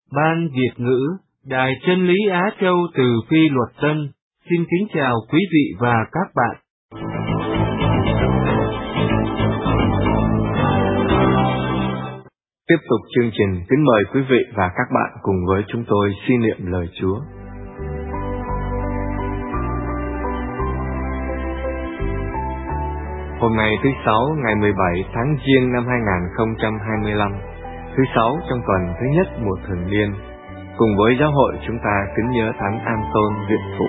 Ban Việt ngữ, Đài Chân lý Á Châu từ Phi Luật Tân, xin kính chào quý vị và các bạn. Tiếp tục chương trình, kính mời quý vị và các bạn cùng với chúng tôi suy niệm lời Chúa. Hôm nay thứ Sáu, ngày 17 tháng Giêng năm 2025, thứ Sáu trong tuần thứ nhất mùa thường niên, cùng với giáo hội chúng ta kính nhớ Thánh An-tôn Viện Phụ.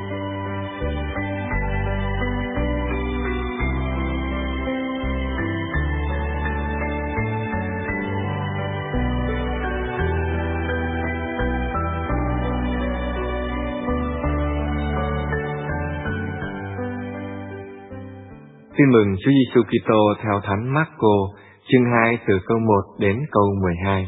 Tin mừng Chúa Giêsu Kitô theo Thánh Marco, chương 2 từ câu 1 đến câu 12.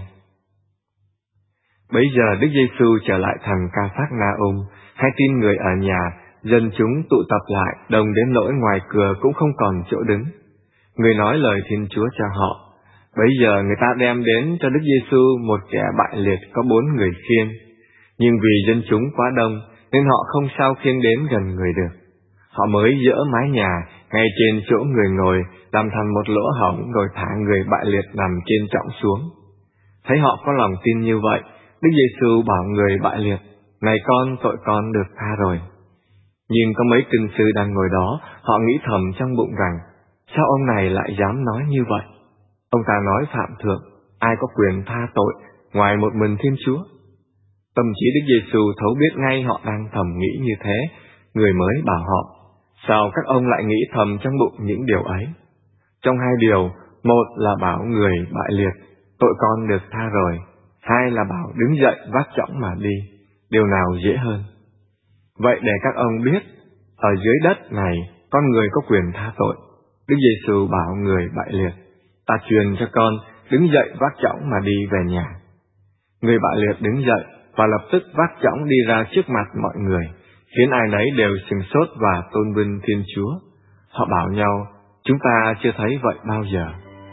Bấy giờ Đức Giêsu trở lại thành Ca-phác-na-um, hay tin người ở nhà, dân chúng tụ tập lại đông đến nỗi ngoài cửa cũng không còn chỗ đứng. Người nói lời Thiên Chúa cho họ. Bấy giờ người ta đem đến cho Đức Giêsu một kẻ bại liệt có 4 người khiêng, nhưng vì dân chúng quá đông nên họ không sao khiêng đến gần người được. Họ mới dỡ mái nhà ngay trên chỗ người ngồi, làm thành một lỗ hổng, rồi thả người bại liệt nằm trên trõng xuống. Thấy họ có lòng tin như vậy, Đức Giêsu bảo người bại liệt: "Này con, tội con được tha rồi." Nhưng có mấy kinh sư đang ngồi đó, họ nghĩ thầm trong bụng rằng: sao ông này lại dám nói như vậy? Ông ta nói phạm thượng, ai có quyền tha tội ngoài một mình Thiên Chúa? Tâm trí Đức Giêsu thấu biết ngay họ đang thầm nghĩ như thế, người mới bảo họ: sao các ông lại nghĩ thầm trong bụng những điều ấy? Trong 2 điều, một là bảo người bại liệt: tội con được tha rồi. 2 là bảo đứng dậy vác chõng mà đi. Điều nào dễ hơn? Vậy để các ông biết, ở dưới đất này con người có quyền tha tội. Đức Giêsu bảo người bại liệt: ta truyền cho con đứng dậy vác chõng mà đi về nhà. Người bại liệt đứng dậy và lập tức vác chõng đi ra trước mặt mọi người, khiến ai nấy đều sửng sốt và tôn vinh Thiên Chúa. Họ bảo nhau: chúng ta chưa thấy vậy bao giờ.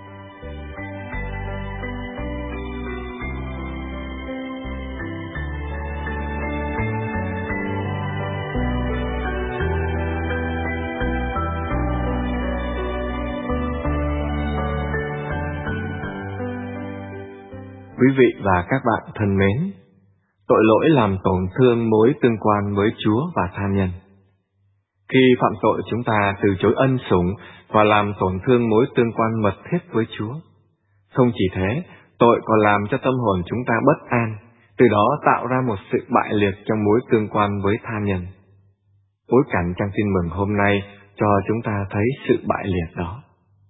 Quý vị và các bạn thân mến, tội lỗi làm tổn thương mối tương quan với Chúa và tha nhân. Khi phạm tội, chúng ta từ chối ân sủng và làm tổn thương mối tương quan mật thiết với Chúa. Không chỉ thế, tội còn làm cho tâm hồn chúng ta bất an, từ đó tạo ra một sự bại liệt trong mối tương quan với tha nhân. Bối cảnh trong tin mừng hôm nay cho chúng ta thấy sự bại liệt đó.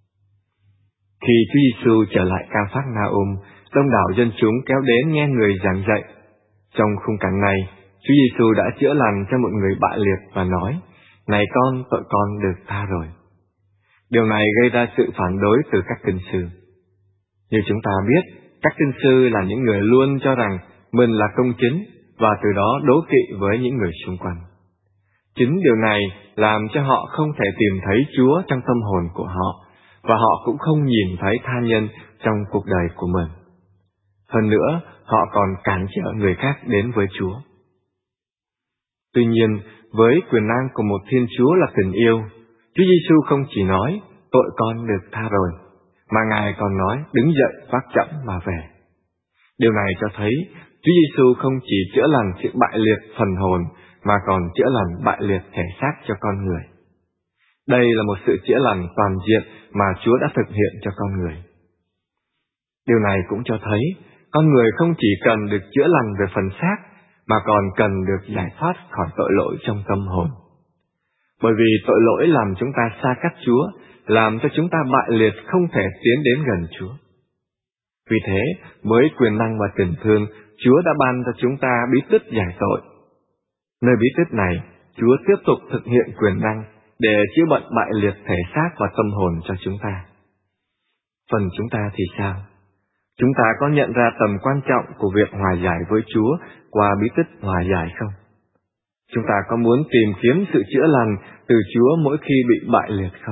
Khi Chúa Giêsu trở lại Ca-phác-na-um, đông đảo dân chúng kéo đến nghe người giảng dạy. Trong khung cảnh này, Chúa Giêsu đã chữa lành cho một người bại liệt và nói: này con, tội con được tha rồi. Điều này gây ra sự phản đối từ các kinh sư. Như chúng ta biết, các kinh sư là những người luôn cho rằng mình là công chính và từ đó đố kỵ với những người xung quanh. Chính điều này làm cho họ không thể tìm thấy Chúa trong tâm hồn của họ, và họ cũng không nhìn thấy tha nhân trong cuộc đời của mình. Hơn nữa, họ còn cản trở người khác đến với Chúa. Tuy nhiên, với quyền năng của một Thiên Chúa là tình yêu, Chúa Giêsu không chỉ nói tội con được tha rồi, mà Ngài còn nói đứng dậy vác chõng mà về. Điều này cho thấy Chúa Giêsu không chỉ chữa lành sự bại liệt phần hồn, mà còn chữa lành bại liệt thể xác cho con người. Đây là một sự chữa lành toàn diện mà Chúa đã thực hiện cho con người. Điều này cũng cho thấy con người không chỉ cần được chữa lành về phần xác, mà còn cần được giải thoát khỏi tội lỗi trong tâm hồn. Bởi vì tội lỗi làm chúng ta xa cách Chúa, làm cho chúng ta bại liệt không thể tiến đến gần Chúa. Vì thế, với quyền năng và tình thương, Chúa đã ban cho chúng ta bí tích giải tội. Nơi bí tích này, Chúa tiếp tục thực hiện quyền năng để chữa bệnh bại liệt thể xác và tâm hồn cho chúng ta. Phần chúng ta thì sao? Chúng ta có nhận ra tầm quan trọng của việc hòa giải với Chúa qua bí tích hòa giải không? Chúng ta có muốn tìm kiếm sự chữa lành từ Chúa mỗi khi bị bại liệt không?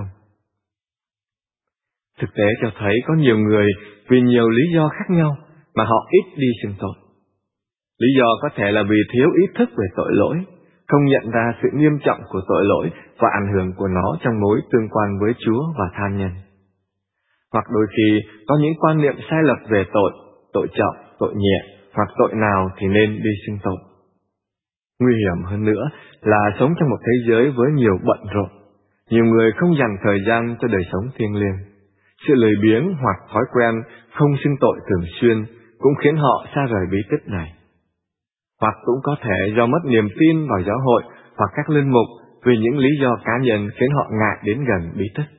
Thực tế cho thấy có nhiều người vì nhiều lý do khác nhau mà họ ít đi xưng tội. Lý do có thể là vì thiếu ý thức về tội lỗi, không nhận ra sự nghiêm trọng của tội lỗi và ảnh hưởng của nó trong mối tương quan với Chúa và tha nhân. Hoặc đôi khi có những quan niệm sai lệch về tội trọng, tội nhẹ, hoặc tội nào thì nên đi xưng tội. Nguy hiểm hơn nữa là sống trong một thế giới với nhiều bận rộn. Nhiều người không dành thời gian cho đời sống thiêng liêng. Sự lười biếng hoặc thói quen không xưng tội thường xuyên cũng khiến họ xa rời bí tích này. Hoặc cũng có thể do mất niềm tin vào giáo hội hoặc các linh mục vì những lý do cá nhân khiến họ ngại đến gần bí tích.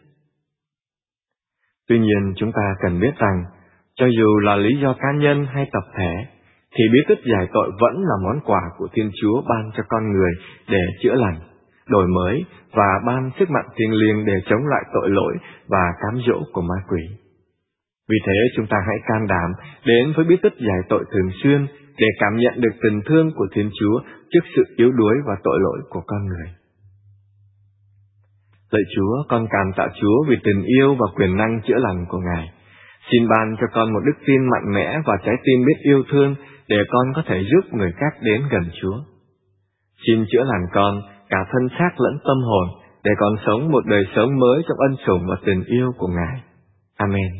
Tuy nhiên, chúng ta cần biết rằng, cho dù là lý do cá nhân hay tập thể, thì bí tích giải tội vẫn là món quà của Thiên Chúa ban cho con người để chữa lành, đổi mới và ban sức mạnh thiêng liêng để chống lại tội lỗi và cám dỗ của ma quỷ. Vì thế, chúng ta hãy can đảm đến với bí tích giải tội thường xuyên để cảm nhận được tình thương của Thiên Chúa trước sự yếu đuối và tội lỗi của con người. Lạy Chúa, con cảm tạ Chúa vì tình yêu và quyền năng chữa lành của Ngài. Xin ban cho con một đức tin mạnh mẽ và trái tim biết yêu thương để con có thể giúp người khác đến gần Chúa. Xin chữa lành con cả thân xác lẫn tâm hồn để con sống một đời sống mới trong ân sủng và tình yêu của Ngài. Amen.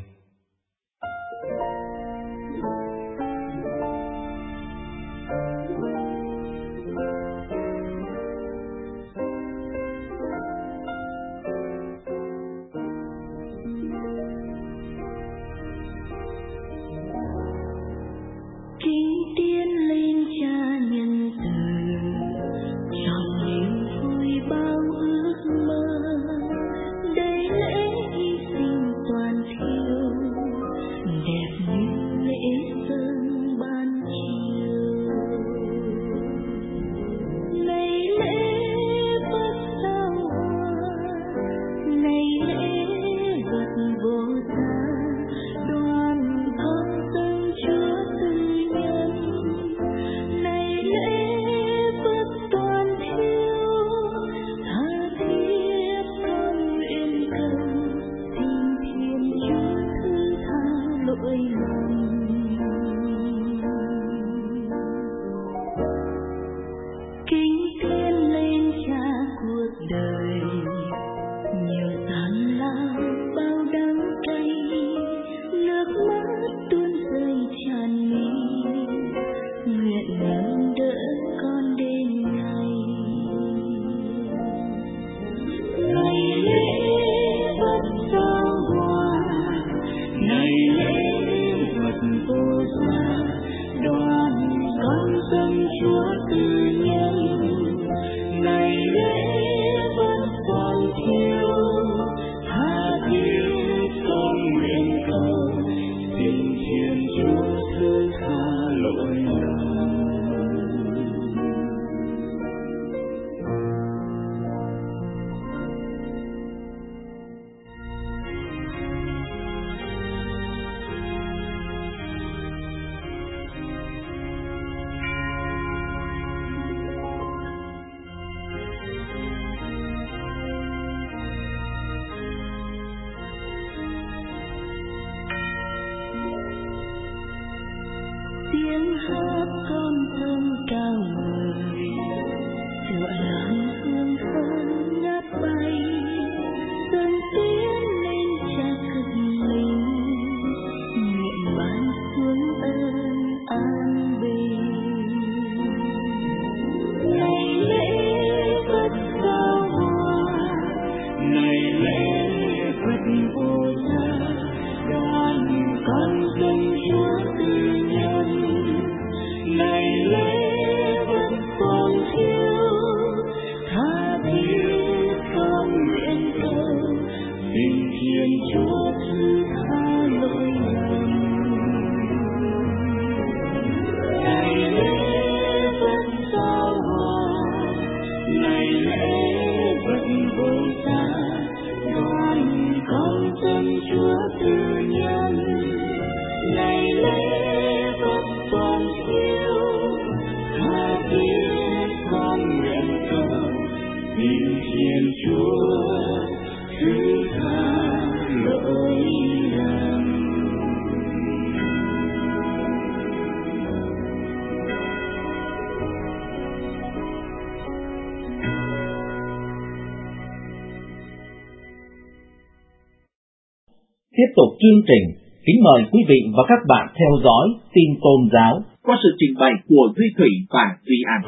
Tiếp tục chương trình, kính mời quý vị và các bạn theo dõi tin tôn giáo qua sự trình bày của Duy Thủy và Duy An.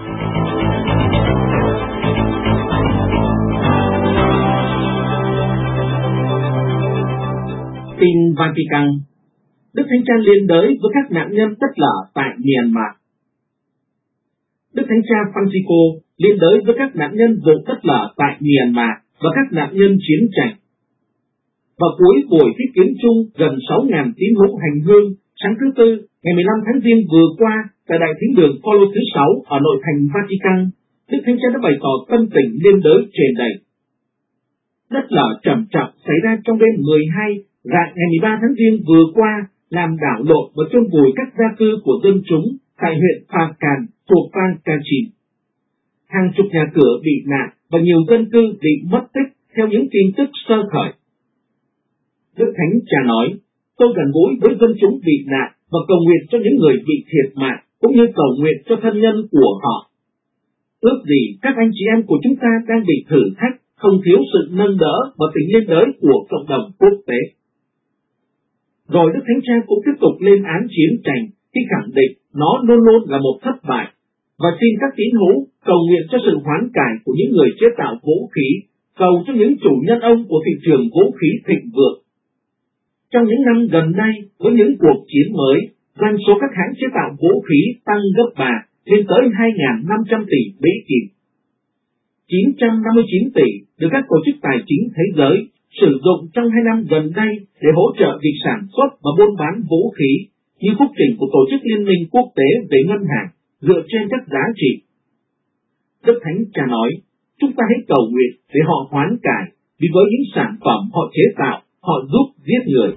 Tin Vatican. Đức Thánh Cha liên đới với các nạn nhân đất lở tại Myanmar. Đức Thánh Cha Francisco liên đới với các nạn nhân vụ đất lở tại Myanmar và các nạn nhân chiến tranh. Vào cuối buổi tiếp kiến chung gần 6.000 tín hữu hành hương sáng thứ Tư, ngày 15 tháng Giêng vừa qua tại Đại Thính đường Phaolô thứ 6 ở nội thành Vatican, Đức Thánh Cha đã bày tỏ tâm tình liên đới trên đầy. Đất lở trầm trọng xảy ra trong đêm 12 rạng ngày 13 tháng Giêng vừa qua làm đảo lộn và chôn vùi các gia cư của dân chúng tại huyện Phà Càn thuộc bang Kachin. Hàng chục nhà cửa bị nạn và nhiều dân cư bị mất tích theo những tin tức sơ khởi. Đức Thánh Cha nói, tôi gần gũi với dân chúng bị nạn và cầu nguyện cho những người bị thiệt mạng, cũng như cầu nguyện cho thân nhân của họ. Ước gì các anh chị em của chúng ta đang bị thử thách, không thiếu sự nâng đỡ và tình liên đới của cộng đồng quốc tế. Rồi Đức Thánh Cha cũng tiếp tục lên án chiến tranh khi khẳng định nó luôn luôn là một thất bại, và xin các tín hữu cầu nguyện cho sự hoán cải của những người chế tạo vũ khí, cầu cho những chủ nhân ông của thị trường vũ khí thịnh vượng. Trong những năm gần đây, với những cuộc chiến mới, doanh số các hãng chế tạo vũ khí tăng gấp 3 lên tới 2.500 tỷ Mỹ Kim. 959 tỷ được các tổ chức tài chính thế giới sử dụng trong 2 năm gần đây để hỗ trợ việc sản xuất và buôn bán vũ khí, như phúc trình của Tổ chức Liên minh Quốc tế về Ngân hàng dựa trên các giá trị. Đức Thánh Cha nói, chúng ta hãy cầu nguyện để họ hoán cải, vì với những sản phẩm họ chế tạo, họ giúp giết người.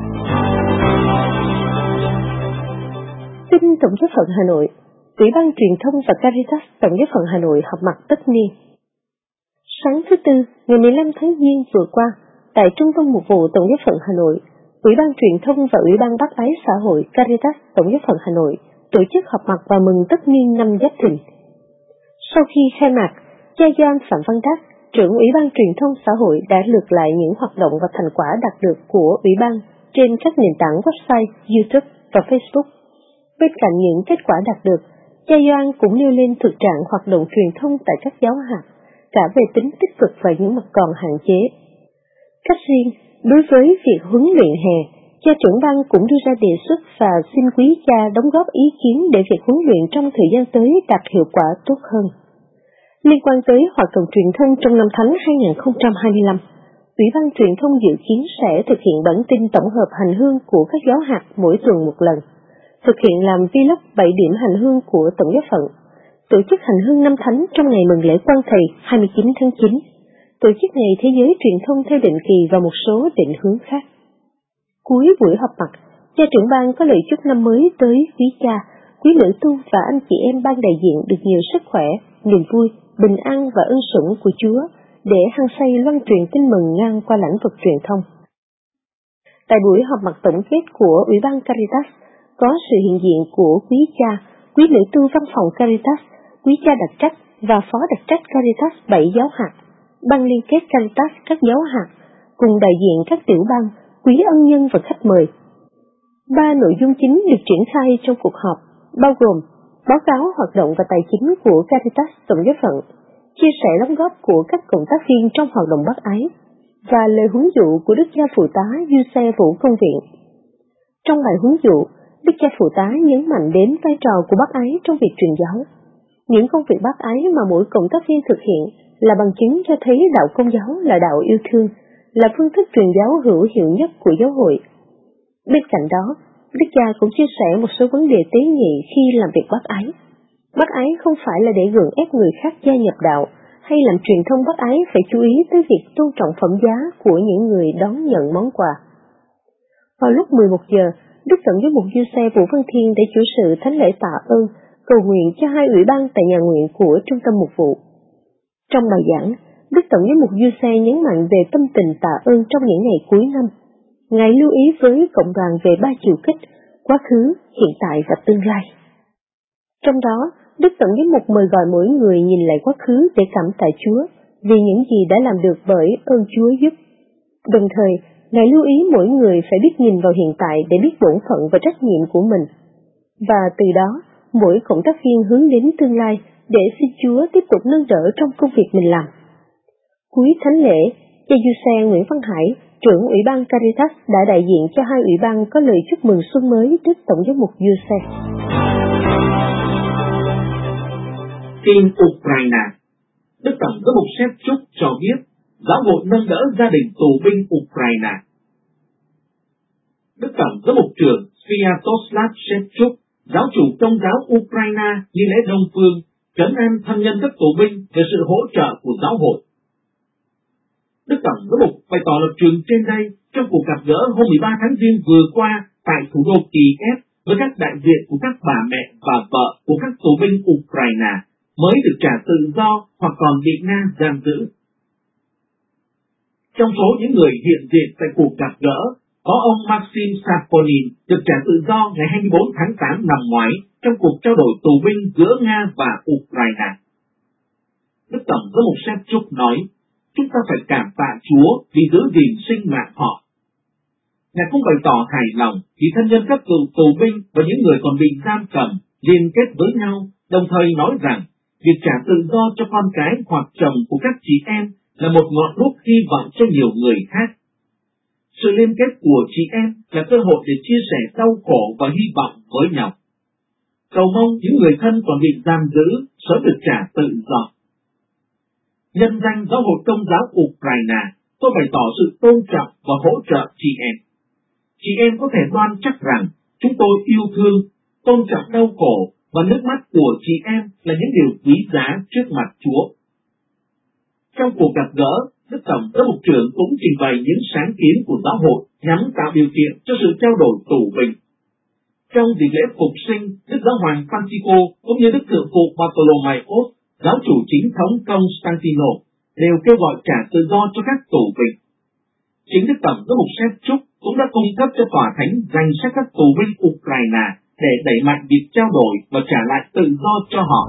Tin Tổng giáo phận Hà Nội. Ủy ban Truyền thông và Caritas Tổng giáo phận Hà Nội họp mặt tất niên. Sáng thứ Tư, ngày 15 tháng Giêng vừa qua, tại Trung tâm Mục vụ Tổng giáo phận Hà Nội, Ủy ban Truyền thông và Ủy ban Bác ái xã hội Caritas Tổng giáo phận Hà Nội tổ chức họp mặt và mừng tất niên năm Giáp Thìn. Sau khi khai mạc, cha Gioan Phạm Văn Đắc, trưởng Ủy ban Truyền thông xã hội đã lược lại những hoạt động và thành quả đạt được của Ủy ban trên các nền tảng website, YouTube và Facebook. Bên cạnh những kết quả đạt được, cha Gioan cũng nêu lên thực trạng hoạt động truyền thông tại các giáo hạt, cả về tính tích cực và những mặt còn hạn chế. Cách riêng, đối với việc huấn luyện hè, cha trưởng ban cũng đưa ra đề xuất và xin quý cha đóng góp ý kiến để việc huấn luyện trong thời gian tới đạt hiệu quả tốt hơn. Liên quan tới hoạt động truyền thông trong năm Thánh 2025, Ủy ban Truyền thông dự kiến sẽ thực hiện bản tin tổng hợp hành hương của các giáo hạt mỗi tuần một lần, thực hiện làm vlog 7 điểm hành hương của Tổng giáo phận, tổ chức hành hương năm Thánh trong ngày mừng lễ Quan Thầy 29 tháng 9, tổ chức ngày thế giới truyền thông theo định kỳ và một số định hướng khác. Cuối buổi họp mặt, cha trưởng ban có lời chúc năm mới tới quý cha, quý nữ tu và anh chị em ban đại diện được nhiều sức khỏe, niềm vui, bình an và ân sủng của Chúa để hăng say loan truyền tin mừng ngang qua lĩnh vực truyền thông. Tại buổi họp mặt tổng kết của Ủy ban Caritas, có sự hiện diện của quý cha, quý nữ tu văn phòng Caritas, quý cha đặc trách và phó đặc trách Caritas 7 giáo hạt, ban liên kết Caritas các giáo hạt, cùng đại diện các tiểu ban, quý ân nhân và khách mời. 3 nội dung chính được triển khai trong cuộc họp, bao gồm báo cáo hoạt động và tài chính của Caritas Tổng giáo phận, chia sẻ đóng góp của các cộng tác viên trong hoạt động bác ái, và lời huấn dụ của Đức cha Phụ tá Giuse Vũ Công Viện. Trong bài huấn dụ, Đức cha Phụ tá nhấn mạnh đến vai trò của bác ái trong việc truyền giáo. Những công việc bác ái mà mỗi cộng tác viên thực hiện là bằng chứng cho thấy đạo Công giáo là đạo yêu thương, là phương thức truyền giáo hữu hiệu nhất của giáo hội. Bên cạnh đó, Đức cha cũng chia sẻ một số vấn đề tế nhị khi làm việc bác ái. Bác ái không phải là để gượng ép người khác gia nhập đạo, hay làm truyền thông bác ái phải chú ý tới việc tôn trọng phẩm giá của những người đón nhận món quà. Vào lúc 11 giờ, Đức Tổng giám mục Giuse Vũ Văn Thiên đã chủ sự thánh lễ tạ ơn, cầu nguyện cho 2 ủy ban tại nhà nguyện của Trung tâm Mục vụ. Trong bài giảng, Đức Tổng giám mục Giuse nhấn mạnh về tâm tình tạ ơn trong những ngày cuối năm. Ngài lưu ý với cộng đoàn về 3 chiều kích: quá khứ, hiện tại và tương lai. Trong đó, Đức Tổng giám mục mời gọi mỗi người nhìn lại quá khứ để cảm tạ Chúa vì những gì đã làm được bởi ơn Chúa giúp. Đồng thời, Ngài lưu ý mỗi người phải biết nhìn vào hiện tại để biết bổn phận và trách nhiệm của mình. Và từ đó, mỗi cộng tác viên hướng đến tương lai để xin Chúa tiếp tục nâng đỡ trong công việc mình làm. Cuối thánh lễ, cha Giuse Nguyễn Văn Hải, trưởng Ủy ban Caritas đã đại diện cho hai ủy ban có lời chúc mừng xuân mới Đức Tổng giám mục Giuse. Tin Ukraine. Đức Tổng giám mục Shevchuk cho biết giáo hội nâng đỡ gia đình tù binh Ukraine. Đức Tổng giám mục trưởng Sviatoslav Shevchuk, giáo chủ công giáo Ukraine nghi lễ Đông Phương, trấn an thân nhân các tù binh về sự hỗ trợ của giáo hội. Đức Tổng giám mục bày tỏ lập trường trên đây trong cuộc gặp gỡ hôm 13 tháng Giêng vừa qua tại thủ đô Kiev với các đại diện của các bà mẹ và vợ của các tù binh Ukraine mới được trả tự do hoặc còn bị Nga giam giữ. Trong số những người hiện diện tại cuộc gặp gỡ, có ông Maxim Saponin được trả tự do ngày 24 tháng 8 năm ngoái trong cuộc trao đổi tù binh giữa Nga và Ukraine. Đức Tổng giám mục Shevchuk nói, chúng ta phải cảm tạ Chúa vì giữ gìn sinh mạng họ. Ngài cũng bày tỏ hài lòng vì thân nhân các cựu tù binh và những người còn bị giam cầm liên kết với nhau, đồng thời nói rằng việc trả tự do cho con cái hoặc chồng của các chị em là một ngọn đuốc hy vọng cho nhiều người khác. Sự liên kết của chị em là cơ hội để chia sẻ đau khổ và hy vọng với nhau. Cầu mong những người thân còn bị giam giữ sớm được trả tự do. Nhân danh giáo hội công giáo Ukraine, tôi bày tỏ sự tôn trọng và hỗ trợ chị em. Chị em có thể đoan chắc rằng chúng tôi yêu thương, tôn trọng đau khổ và nước mắt của chị em là những điều quý giá trước mặt Chúa. Trong cuộc gặp gỡ, Đức Tổng giám mục trưởng cũng trình bày những sáng kiến của giáo hội nhằm tạo điều kiện cho sự trao đổi tù binh. Trong dịp lễ phục sinh, Đức Giáo hoàng Francisco cũng như Đức Thượng phụ Bartolomaios, giáo chủ chính thống Constantino đều kêu gọi trả tự do cho các tù binh. Chính Đức Tổng giám mục Shevchuk cũng đã cung cấp cho tòa thánh danh sách các tù binh Ukraine để đẩy mạnh việc trao đổi và trả lại tự do cho họ.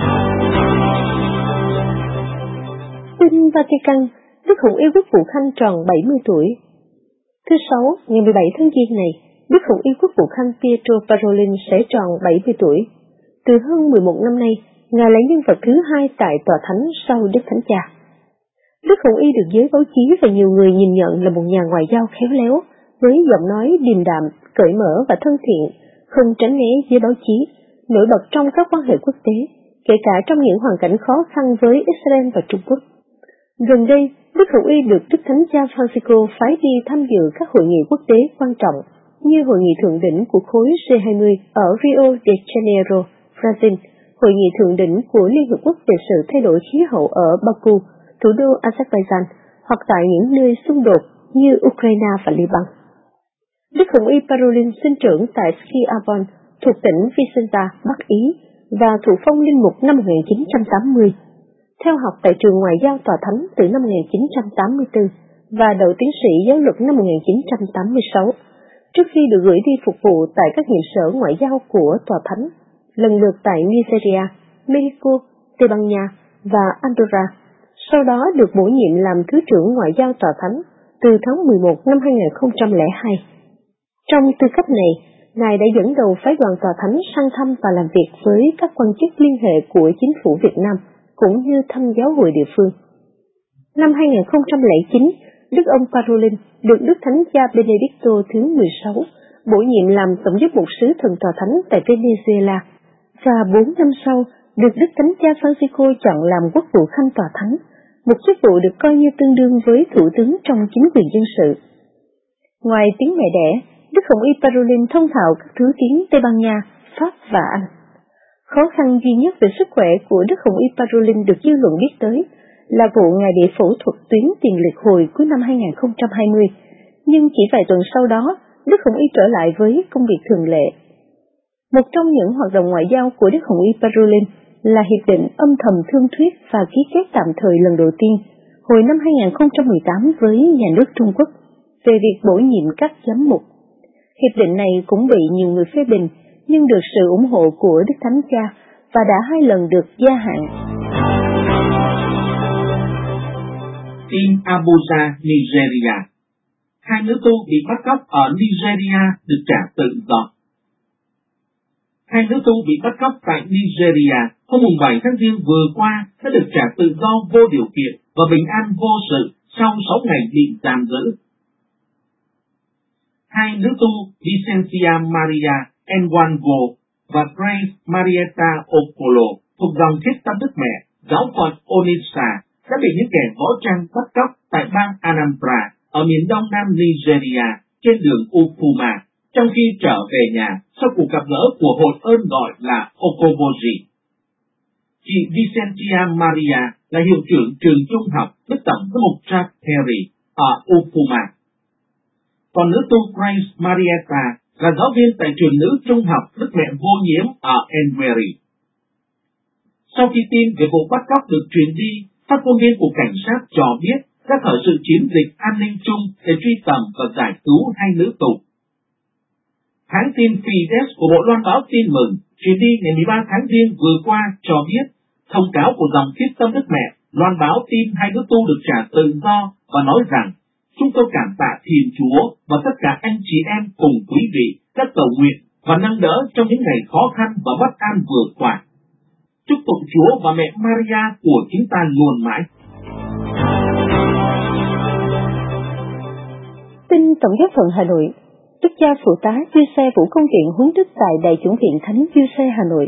Tin Vatican, Đức Hồng Y Quốc vụ Khanh tròn 70 tuổi. Thứ Sáu, ngày 17 tháng Giêng này, Đức Hồng Y Quốc vụ Khanh Pietro Parolin sẽ tròn 70 tuổi. Từ hơn 11 năm nay, Ngài là nhân vật thứ hai tại tòa thánh sau Đức Thánh Cha. Đức Hồng Y được giới báo chí và nhiều người nhìn nhận là một nhà ngoại giao khéo léo, với giọng nói điềm đạm, cởi mở và thân thiện, không tránh né giới báo chí, nổi bật trong các quan hệ quốc tế, kể cả trong những hoàn cảnh khó khăn với Israel và Trung Quốc. Gần đây, Đức Hồng Y được Đức Thánh Cha Francisco phái đi tham dự các hội nghị quốc tế quan trọng như Hội nghị thượng đỉnh của khối G20 ở Rio de Janeiro, Brazil, Hội nghị thượng đỉnh của Liên Hợp Quốc về sự thay đổi khí hậu ở Baku, thủ đô Azerbaijan, hoặc tại những nơi xung đột như Ukraine và Liban. Đức Hồng Y Parolin sinh trưởng tại Schiavon, thuộc tỉnh Vicenza, Bắc Ý, và thụ phong linh mục năm 1980. Theo học tại trường ngoại giao tòa thánh từ năm 1984 và đậu tiến sĩ giáo luật năm 1986, trước khi được gửi đi phục vụ tại các nhiệm sở ngoại giao của tòa thánh, lần lượt tại Nigeria, Mexico, Tây Ban Nha và Andorra. Sau đó được bổ nhiệm làm Thứ trưởng Ngoại giao tòa thánh từ tháng 11 năm 2002. Trong tư cách này, Ngài đã dẫn đầu phái đoàn tòa thánh sang thăm và làm việc với các quan chức liên hệ của chính phủ Việt Nam, cũng như thăm giáo hội địa phương. Năm 2009, Đức ông Parolin được Đức Thánh Cha Benedicto thứ 16 bổ nhiệm làm Tổng giám mục sứ thần tòa thánh tại Venezuela, và 4 năm sau được Đức Thánh Cha Francisco chọn làm Quốc vụ Khanh tòa thánh, một chức vụ được coi như tương đương với thủ tướng trong chính quyền dân sự. Ngoài tiếng mẹ đẻ, Đức Hồng Y Parolin thông thạo các thứ tiếng Tây Ban Nha, Pháp và Anh. Khó khăn duy nhất về sức khỏe của Đức Hồng Y Parolin được dư luận biết tới là vụ Ngài bị phẫu thuật tuyến tiền liệt hồi cuối năm 2020, nhưng chỉ vài tuần sau đó, Đức Hồng Y trở lại với công việc thường lệ. Một trong những hoạt động ngoại giao của Đức Hồng Y Parolin là hiệp định âm thầm thương thuyết và ký kết tạm thời lần đầu tiên hồi năm 2018 với nhà nước Trung Quốc về việc bổ nhiệm các giám mục. Hiệp định này cũng bị nhiều người phê bình, nhưng được sự ủng hộ của Đức Thánh Cha và đã 2 lần được gia hạn. Tin Abuja, Nigeria. 2 nữ tu bị bắt cóc ở Nigeria được trả tự do. 2 nữ tu bị bắt cóc tại Nigeria hôm 7 tháng Giêng vừa qua đã được trả tự do vô điều kiện và bình an vô sự sau 6 ngày bị giam giữ. 2 nữ tu Vicentia Maria Nwango và Grace Marietta Okolo thuộc dòng Thiết Tâm Đức Mẹ, giáo phận Onitsha đã bị những kẻ võ trang bắt cóc tại bang Anambra ở miền đông nam Nigeria trên đường Ufuma trong khi trở về nhà sau cuộc gặp gỡ của hội ơn gọi là Okoboji. Chị Vicentia Maria là hiệu trưởng trường trung học Đức Tổng giám mục Jack Perry ở Ufuma. Còn nữ tu Grace Marietta là giáo viên tại trường nữ trung học Đức Mẹ Vô Nhiễm ở Enbury. Sau khi tin về vụ bắt cóc được truyền đi, phát ngôn viên của cảnh sát cho biết đã khởi sự chiến dịch an ninh chung để truy tầm và giải cứu 2 nữ tù. Hãng tin Fides của Bộ Loan báo Tin Mừng truyền đi ngày 13 tháng Giêng vừa qua cho biết thông cáo của dòng Thiết Tâm Đức Mẹ loan báo tin 2 nữ tu được trả tự do và nói rằng chúng tôi cảm tạ Thiên Chúa và tất cả anh chị em cùng quý vị đã cầu nguyện và nâng đỡ trong những ngày khó khăn và bất an vừa qua. Chúc tụng Chúa và mẹ Maria của chúng ta luôn mãi. Tin Tổng giáo phận Hà Nội, Đức cha Phụ tá Giuse xe Vũ Công Viện huấn đức tại Đại chủng viện Thánh Giuse Hà Nội.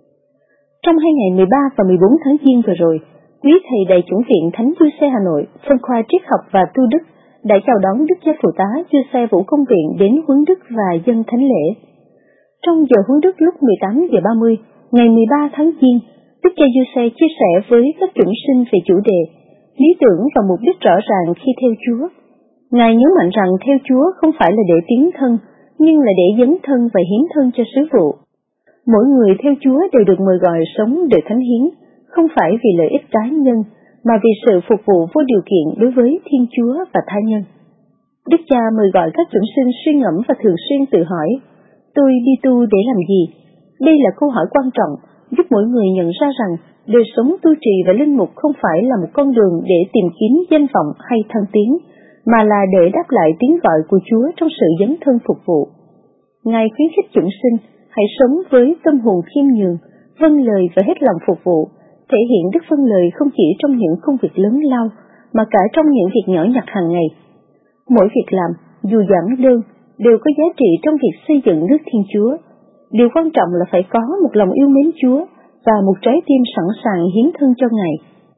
Trong 2 ngày 13 và 14 tháng Giêng vừa rồi, quý thầy Đại chủng viện Thánh Giuse Hà Nội, phân khoa triết học và tu đức đã chào đón Đức cha Phụ tá Giuse xe Vũ Công Viện đến huấn đức và dâng thánh lễ. Trong giờ huấn đức lúc 18:30 ngày 13 tháng Giêng, Đức cha Giuse chia sẻ với các chủng sinh về chủ đề lý tưởng và mục đích rõ ràng khi theo Chúa. Ngài nhấn mạnh rằng theo Chúa không phải là để tiến thân, nhưng là để dấn thân và hiến thân cho sứ vụ. Mỗi người theo Chúa đều được mời gọi sống để thánh hiến, không phải vì lợi ích cá nhân, mà vì sự phục vụ vô điều kiện đối với Thiên Chúa và tha nhân. Đức cha mời gọi các chủng sinh suy ngẫm và thường xuyên tự hỏi, tôi đi tu để làm gì? Đây là câu hỏi quan trọng, giúp mỗi người nhận ra rằng đời sống tu trì và linh mục không phải là một con đường để tìm kiếm danh vọng hay thăng tiến, mà là để đáp lại tiếng gọi của Chúa trong sự dấn thân phục vụ. Ngài khuyến khích chủng sinh hãy sống với tâm hồn khiêm nhường, vâng lời và hết lòng phục vụ, thể hiện đức vâng lời không chỉ trong những công việc lớn lao, mà cả trong những việc nhỏ nhặt hàng ngày. Mỗi việc làm, dù giản đơn, đều có giá trị trong việc xây dựng nước Thiên Chúa. Điều quan trọng là phải có một lòng yêu mến Chúa và một trái tim sẵn sàng hiến thân cho Ngài.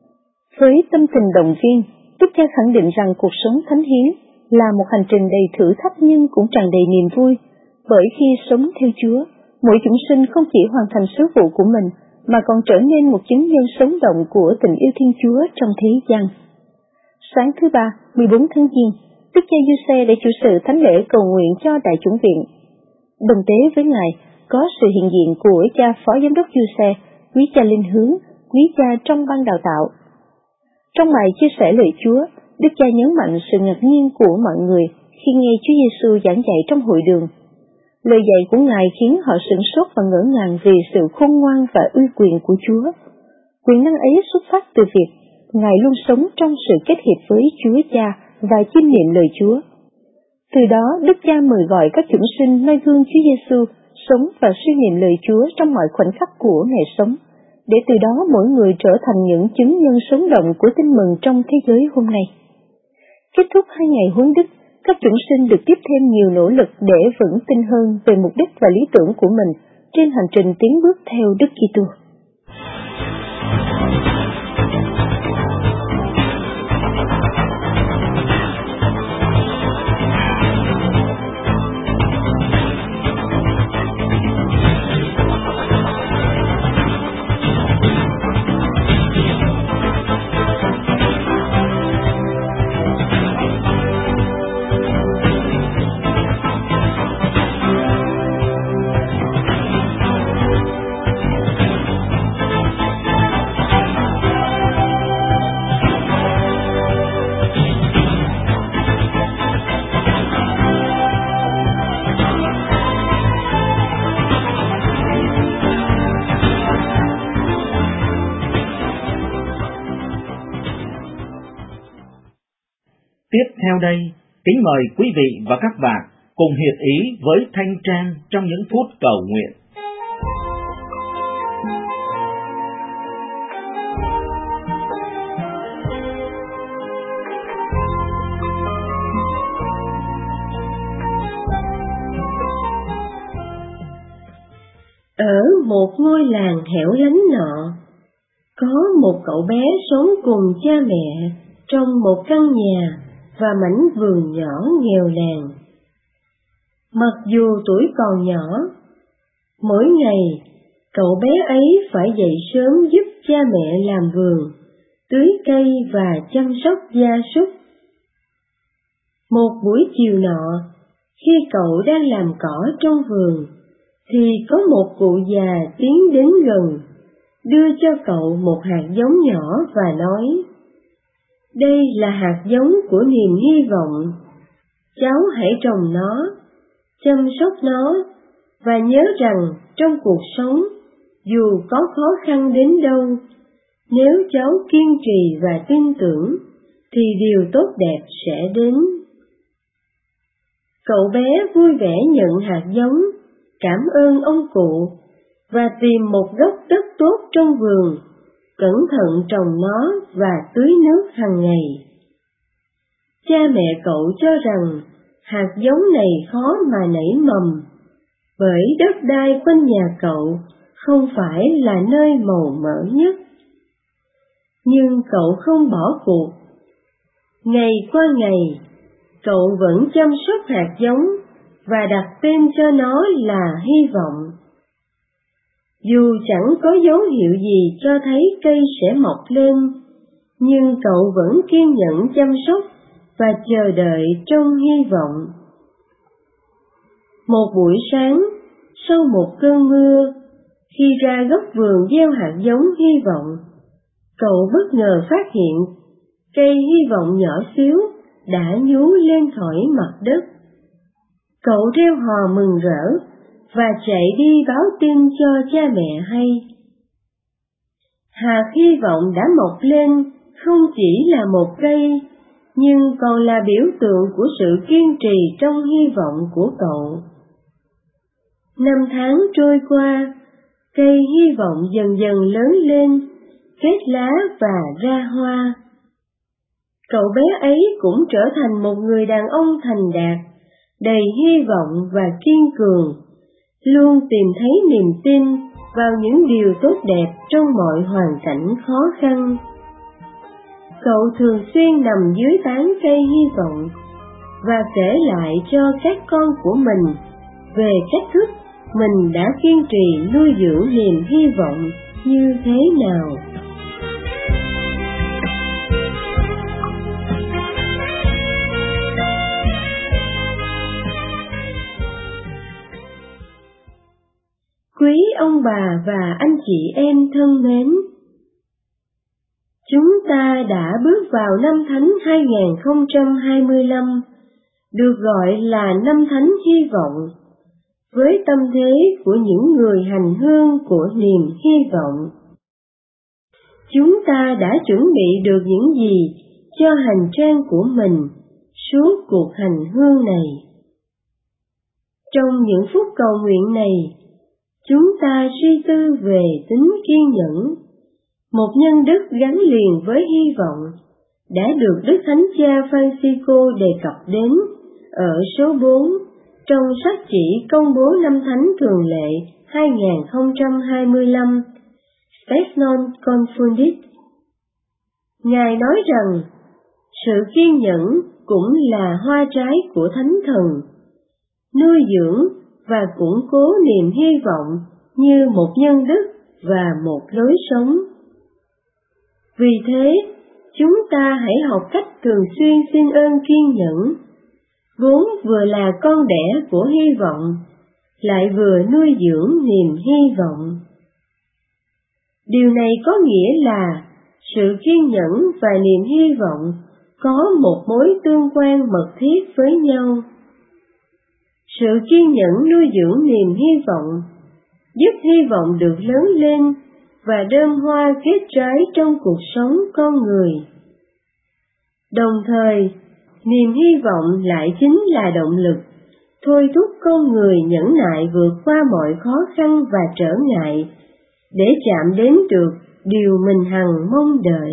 Với tâm tình động viên, Đức cha khẳng định rằng cuộc sống thánh hiến là một hành trình đầy thử thách nhưng cũng tràn đầy niềm vui, bởi khi sống theo Chúa, mỗi chúng sinh không chỉ hoàn thành sứ vụ của mình, mà còn trở nên một chứng nhân sống động của tình yêu Thiên Chúa trong thế gian. Sáng thứ Ba, 14 tháng Giêng, Đức cha Giuse đã chủ sự thánh lễ cầu nguyện cho Đại chủng viện. Đồng tế với Ngài có sự hiện diện của cha Phó Giám đốc Giuse, quý cha Linh Hướng, quý cha trong ban đào tạo. Trong bài chia sẻ lời Chúa, Đức cha nhấn mạnh sự ngạc nhiên của mọi người khi nghe Chúa Giêsu giảng dạy trong hội đường. Lời dạy của Ngài khiến họ sửng sốt và ngỡ ngàng vì sự khôn ngoan và uy quyền của Chúa. Quyền năng ấy xuất phát từ việc Ngài luôn sống trong sự kết hiệp với Chúa Cha và chiêm niệm lời Chúa. Từ đó, Đức cha mời gọi các chủng sinh noi gương Chúa Giêsu sống và suy niệm lời Chúa trong mọi khoảnh khắc của ngày sống, để từ đó mỗi người trở thành những chứng nhân sống động của tin mừng trong thế giới hôm nay. Kết thúc 2 ngày huấn đức, các chủng sinh được tiếp thêm nhiều nỗ lực để vững tin hơn về mục đích và lý tưởng của mình trên hành trình tiến bước theo Đức Kitô. Tiếp theo đây Kính mời quý vị và các bạn cùng hiệp ý với Thanh Trang trong những phút cầu nguyện. Ở một ngôi làng hẻo lánh nọ, có một cậu bé sống cùng cha mẹ trong một căn nhà và mảnh vườn nhỏ nghèo nàn. Mặc dù tuổi còn nhỏ, mỗi ngày cậu bé ấy phải dậy sớm giúp cha mẹ làm vườn, tưới cây và chăm sóc gia súc. Một buổi chiều nọ, khi cậu đang làm cỏ trong vườn, thì có một cụ già tiến đến gần, đưa cho cậu một hạt giống nhỏ và nói: "Đây là hạt giống của niềm hy vọng. Cháu hãy trồng nó, chăm sóc nó, và nhớ rằng trong cuộc sống, dù có khó khăn đến đâu, nếu cháu kiên trì và tin tưởng, thì điều tốt đẹp sẽ đến." Cậu bé vui vẻ nhận hạt giống, cảm ơn ông cụ, và tìm một góc đất tốt trong vườn, cẩn thận trồng nó và tưới nước hàng ngày. Cha mẹ cậu cho rằng hạt giống này khó mà nảy mầm, bởi đất đai quanh nhà cậu không phải là nơi màu mỡ nhất. Nhưng cậu không bỏ cuộc. Ngày qua ngày, cậu vẫn chăm sóc hạt giống và đặt tên cho nó là hy vọng. Dù chẳng có dấu hiệu gì cho thấy cây sẽ mọc lên, nhưng cậu vẫn kiên nhẫn chăm sóc và chờ đợi trong hy vọng. Một buổi sáng, sau một cơn mưa, khi ra góc vườn gieo hạt giống hy vọng, cậu bất ngờ phát hiện cây hy vọng nhỏ xíu đã nhú lên khỏi mặt đất. Cậu reo hò mừng rỡ và chạy đi báo tin cho cha mẹ hay. Hạt hy vọng đã mọc lên không chỉ là một cây, nhưng còn là biểu tượng của sự kiên trì trong hy vọng của cậu. Năm tháng trôi qua, cây hy vọng dần dần lớn lên, kết lá và ra hoa. Cậu bé ấy cũng trở thành một người đàn ông thành đạt, đầy hy vọng và kiên cường, luôn tìm thấy niềm tin vào những điều tốt đẹp trong mọi hoàn cảnh khó khăn. Cậu thường xuyên nằm dưới tán cây hy vọng và kể lại cho các con của mình về cách thức mình đã kiên trì nuôi dưỡng niềm hy vọng như thế nào. Quý ông bà và anh chị em thân mến, chúng ta đã bước vào năm Thánh 2025, được gọi là năm Thánh hy vọng, với tâm thế của những người hành hương của niềm hy vọng. Chúng ta đã chuẩn bị được những gì cho hành trang của mình suốt cuộc hành hương này? Trong những phút cầu nguyện này, chúng ta suy tư về tính kiên nhẫn, một nhân đức gắn liền với hy vọng, đã được Đức Thánh Cha Francisco đề cập đến ở số 4 trong sách chỉ công bố năm Thánh thường lệ 2025, Spes non confundit. Ngài nói rằng, sự kiên nhẫn cũng là hoa trái của Thánh Thần, nuôi dưỡng và củng cố niềm hy vọng như một nhân đức và một lối sống. Vì thế, chúng ta hãy học cách thường xuyên xin ơn kiên nhẫn, vốn vừa là con đẻ của hy vọng, lại vừa nuôi dưỡng niềm hy vọng. Điều này có nghĩa là sự kiên nhẫn và niềm hy vọng có một mối tương quan mật thiết với nhau. Sự kiên nhẫn nuôi dưỡng niềm hy vọng, giúp hy vọng được lớn lên và đơm hoa kết trái trong cuộc sống con người. Đồng thời, Niềm hy vọng lại chính là động lực, thôi thúc con người nhẫn nại vượt qua mọi khó khăn và trở ngại, để chạm đến được điều mình hằng mong đợi.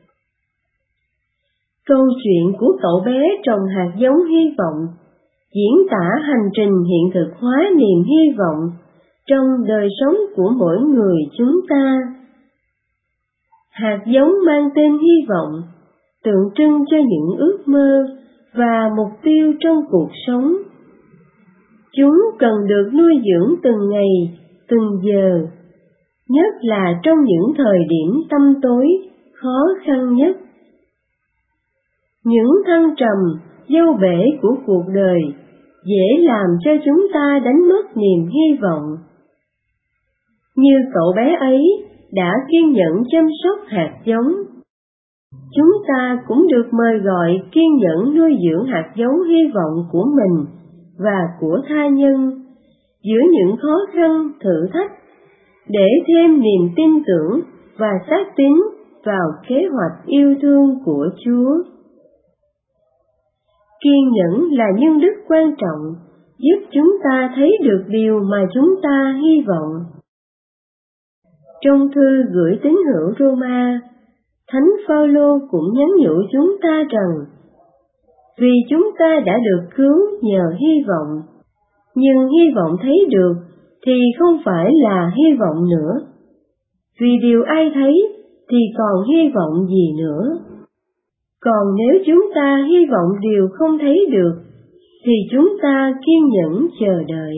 Câu chuyện của cậu bé trồng hạt giống hy vọng diễn tả hành trình hiện thực hóa niềm hy vọng trong đời sống của mỗi người chúng ta. Hạt giống mang tên hy vọng, tượng trưng cho những ước mơ và mục tiêu trong cuộc sống. Chúng cần được nuôi dưỡng từng ngày, từng giờ, nhất là trong những thời điểm tăm tối, khó khăn nhất. Những thăng trầm, dâu bể của cuộc đời dễ làm cho chúng ta đánh mất niềm hy vọng. Như cậu bé ấy đã kiên nhẫn chăm sóc hạt giống, chúng ta cũng được mời gọi kiên nhẫn nuôi dưỡng hạt giống hy vọng của mình và của tha nhân giữa những khó khăn, thử thách, để thêm niềm tin tưởng và xác tín vào kế hoạch yêu thương của Chúa. Kiên nhẫn là nhân đức quan trọng, giúp chúng ta thấy được điều mà chúng ta hy vọng. Trong thư gửi tín hữu Roma, Thánh Phaolô cũng nhắn nhủ chúng ta rằng, vì chúng ta đã được cứu nhờ hy vọng, nhưng hy vọng thấy được thì không phải là hy vọng nữa. Vì điều ai thấy thì còn hy vọng gì nữa? Còn nếu chúng ta hy vọng điều không thấy được, thì chúng ta kiên nhẫn chờ đợi.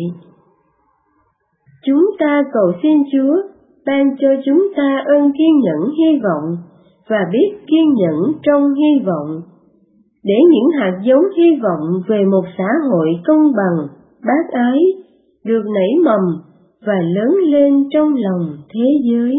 Chúng ta cầu xin Chúa ban cho chúng ta ơn kiên nhẫn hy vọng và biết kiên nhẫn trong hy vọng, để những hạt giống hy vọng về một xã hội công bằng, bác ái được nảy mầm và lớn lên trong lòng thế giới.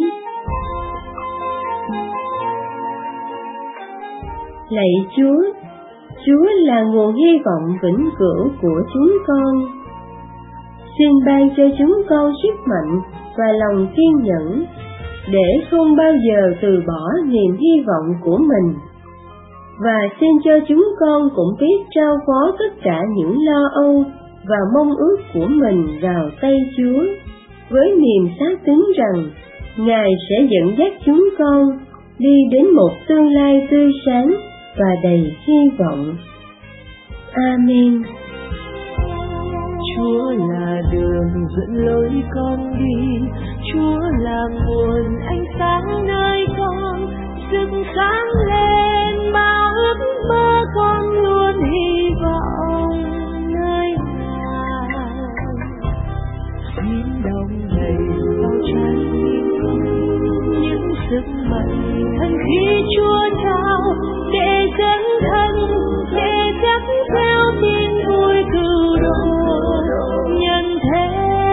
Lạy Chúa, Chúa là nguồn hy vọng vĩnh cửu của chúng con. Xin ban cho chúng con sức mạnh và lòng kiên nhẫn, để không bao giờ từ bỏ niềm hy vọng của mình. Và xin cho chúng con cũng biết trao phó tất cả những lo âu và mong ước của mình vào tay Chúa, với niềm xác tín rằng Ngài sẽ dẫn dắt chúng con đi đến một tương lai tươi sáng và đầy hy vọng. Amen. Chúa là đường dẫn lối con đi, Chúa là nguồn ánh sáng nơi con, sức sáng lên bao ước mơ con luôn hy vọng nơi Ngài. Xin đồng đầy bao trái tim con những sức mạnh thần khí Chúa trao, để dấn thân, để chắc theo tin vui cứu độ nhân thế.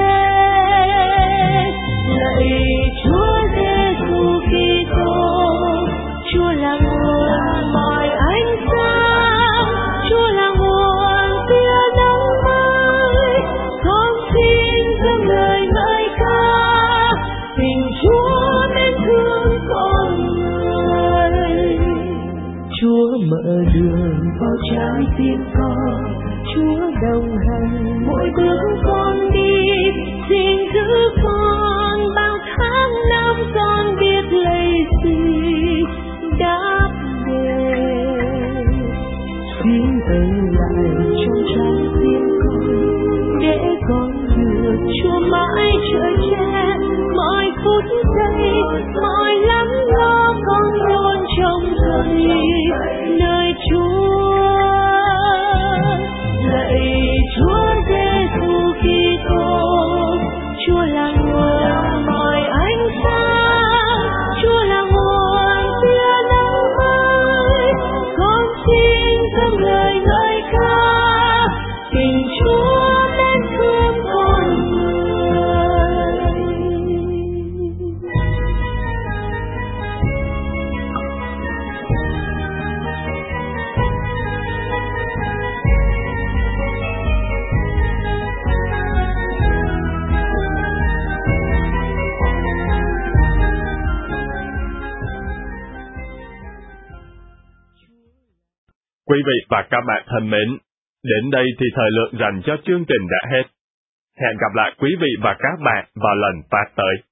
Lạy Chúa Giêsu Kitô, Chúa là nguồn mọi ánh sáng, Chúa là nguồn tia nắng mới. Con xin dâng lời ngợi ca tình Chúa mến thương con người. Chúa mở đường vào trái tim con, Chúa đồng hành mỗi bước con đi. Xin giữ con bao tháng năm con biết lấy gì đáp đền. Xin về lại trong trái tim con, để con được Chúa mãi chở che. Mọi phút giây, mọi lắng lo con luôn trông thấy nơi Chúa. Lạy Chúa Giêsu Quý vị và các bạn thân mến, đến đây thì thời lượng dành cho chương trình đã hết. Hẹn gặp lại quý vị và các bạn vào lần phát tới.